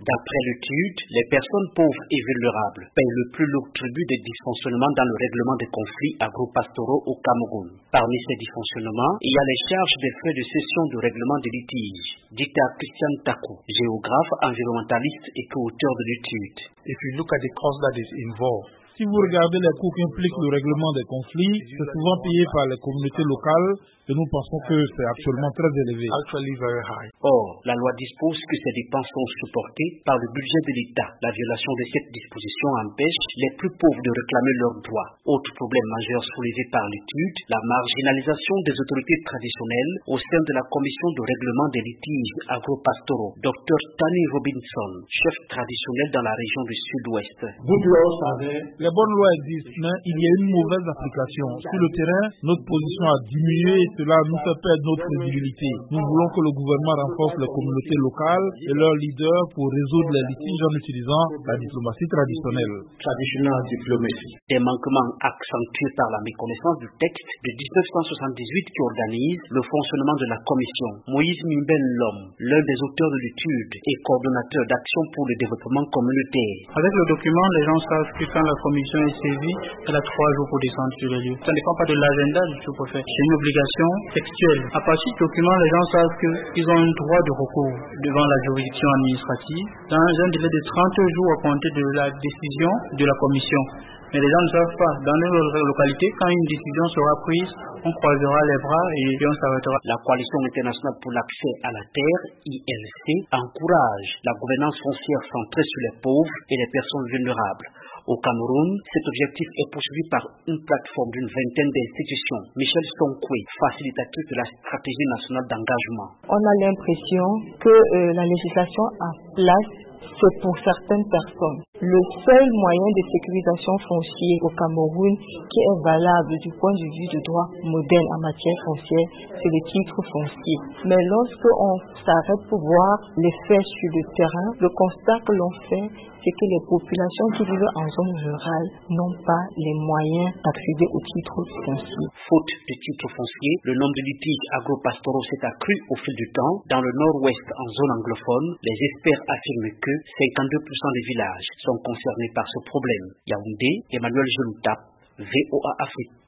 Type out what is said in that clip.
D'après l'étude, les personnes pauvres et vulnérables payent le plus lourd tribut des dysfonctionnements dans le règlement des conflits agro-pastoraux au Cameroun. Parmi ces dysfonctionnements, il y a les charges des frais de cession de règlement des litiges, dit à Christian Takou, géographe, environnementaliste et co-auteur de l'étude. If you look at the cost that is involved, si vous regardez les coûts qu'implique le règlement des conflits, c'est souvent payé par les communautés locales et nous pensons que c'est actuellement très élevé. Actually very high. Or, la loi dispose que ces dépenses sont supportées par le budget de l'État. La violation de cette disposition empêche les plus pauvres de réclamer leurs droits. Autre problème majeur soulevé par l'étude, la marginalisation des autorités traditionnelles au sein de la commission de règlement des litiges agro-pastoraux. Dr Tani Robinson, chef traditionnel dans la région du Sud-Ouest. Les bonnes lois existent, mais il y a une mauvaise application. Sur le terrain, notre position a diminué et cela nous fait perdre notre crédibilité. Nous voulons que le gouvernement renforce les communautés locales et leurs leaders pour résoudre les litiges en utilisant la diplomatie traditionnelle. Des manquements accentués par la méconnaissance du texte de 1978 qui organise le fonctionnement de la commission. Moïse Mimben Lom, l'un des auteurs de l'étude et coordonnateur d'action pour le développement communautaire. Avec le document, les gens savent que quand la commission est saisie, elle a 3 jours pour descendre sur les lieux. Ça ne dépend pas de l'agenda du sous-préfet. C'est une obligation textuelle. À partir du document, les gens savent qu'ils ont un droit de recours devant la juridiction administrative dans un délai de 30 jours à compter de la décision de la commission. Mais les gens ne savent pas. Dans nos localités, quand une décision sera prise, on croisera les bras et on s'arrêtera. La Coalition internationale pour l'accès à la terre, ILC, encourage la gouvernance foncière centrée sur les pauvres et les personnes vulnérables. Au Cameroun, cet objectif est poursuivi par une plateforme d'une vingtaine d'institutions. Michel Sonkwe, facilitatrice de la stratégie nationale d'engagement. On a l'impression que la législation en place, c'est pour certaines personnes. Le seul moyen de sécurisation foncière au Cameroun qui est valable du point de vue du droit moderne en matière foncière, c'est le titre foncier. Mais lorsque on s'arrête pour voir les faits sur le terrain, le constat que l'on fait, c'est que les populations qui vivent en zone rurale n'ont pas les moyens d'accéder au titre foncier. Faute de titre foncier, le nombre de litiges agro-pastoraux s'est accru au fil du temps. Dans le nord-ouest, en zone anglophone, les experts affirment que 52% des villages sont concernés par ce problème. Yaoundé, Emmanuel Jeloutap, VOA Afrique.